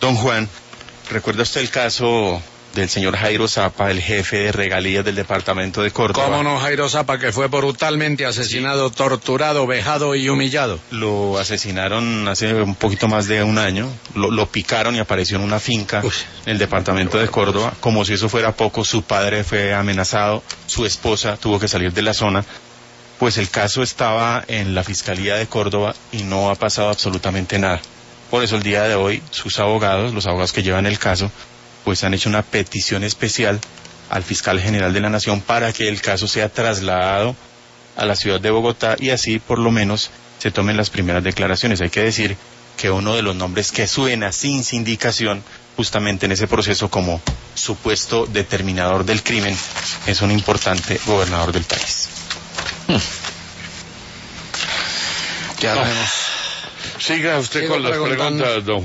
Don Juan, ¿recuerda usted el caso del señor Jairo Zapa, el jefe de regalías del departamento de Córdoba? ¿Cómo no, Jairo Zapa, que fue brutalmente asesinado, sí, torturado, vejado y humillado? Lo asesinaron hace un poquito más de un año, lo picaron y apareció en una finca en el departamento de Córdoba. Como si eso fuera poco, su padre fue amenazado, su esposa tuvo que salir de la zona. Pues el caso estaba en la Fiscalía de Córdoba y no ha pasado absolutamente nada. Por eso el día de hoy sus abogados, los abogados que llevan el caso, pues han hecho una petición especial al fiscal general de la Nación para que el caso sea trasladado a la ciudad de Bogotá y así por lo menos se tomen las primeras declaraciones. Hay que decir que uno de los nombres que suena sin sindicación justamente en ese proceso como supuesto determinador del crimen es un importante gobernador del país. Ya vemos. Siga usted con las preguntas, don